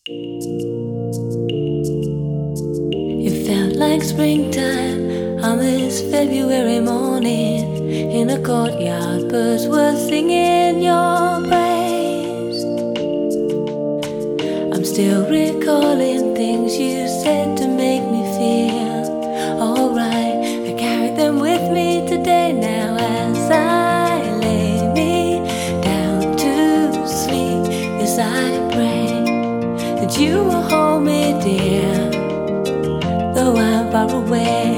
It felt like springtime on this February morning. In a courtyard, birds were singing your praise. I'm still recalling things you said to make me feel alright. I carry them with me today now as I lay me down to sleep. Yes, I pray that you will hold me dear, though I'm far away.